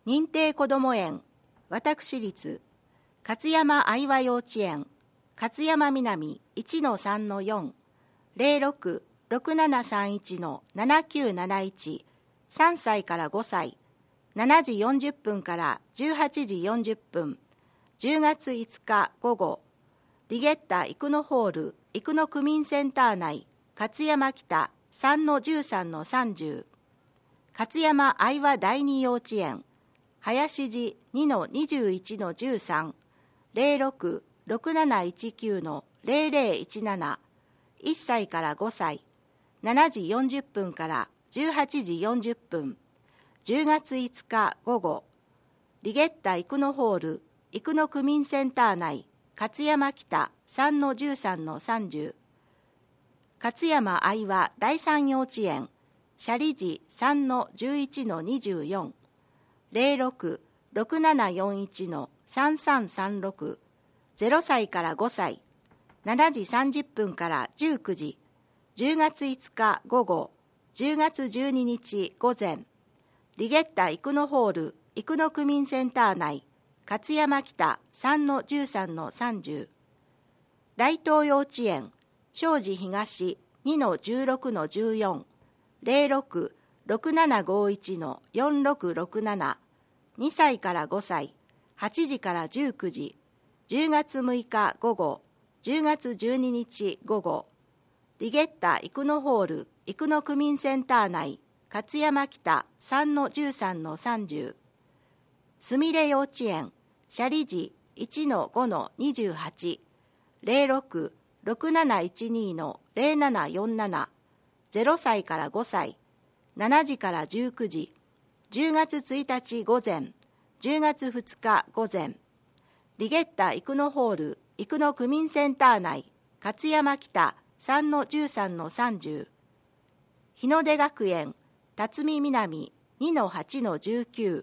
認定こども園私立勝山愛和幼稚園勝山南 1-3-4 066731-7971 3歳から5歳7時40分から18時40分10月5日午後リゲッタ生野ホール生野区民センター内勝山北 3-13-30 勝山愛和第二幼稚園林寺 2-21-13 066719-0017 1歳から5歳7時40分から18時40分10月5日午後リゲッタ生野ホール生野区民センター内勝山北 3-13-30 勝山愛和第三幼稚園舎利寺 3-11-24 066741-3336 0歳から5歳7時30分から19時10月5日午後10月12日午前リゲッタ生野ホール生野区民センター内勝山北 3-13-30 大東幼稚園庄司東 2-16-14 066751-4667 2歳から5歳8時から19時10月6日午後10月12日午後リゲッタ生野ホール生野区民センター内勝山北 3-13-30 すみれ幼稚園舎利寺 1-5-28 066712-0747 0歳から5歳7時から19時10月1日午前10月2日午前リゲッタ生野ホール生野区民センター内勝山北 3-13-30 日の出学園辰巳南 2-8-19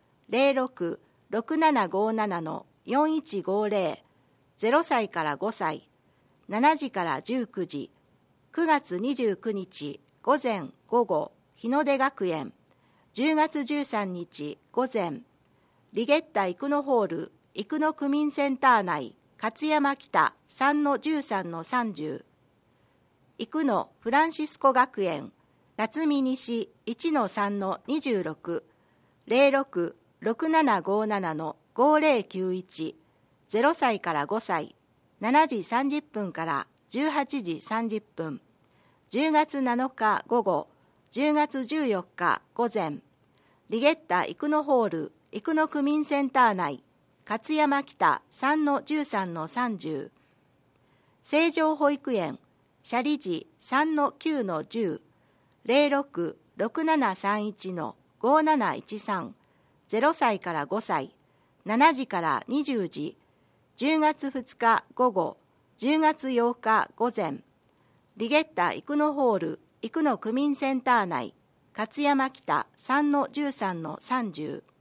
066757-4150 0歳から5歳7時から19時9月29日午前午後日の出学園10月13日午前リゲッタ生野ホール生野区民センター内勝山北 3-13-30 生野フランシスコ学園辰巳西 1-3-26 066757-5091 0歳から5歳7時30分から18時30分10月7日午後10月14日午前リゲッタ生野ホール生野区民センター内勝山北 3-13-30 成城保育園舎利寺 3-9-10 066731-5713 0歳から5歳7時から20時10月2日午後10月8日午前リゲッタ生野ホール生野区民センター内勝山北 3-13-30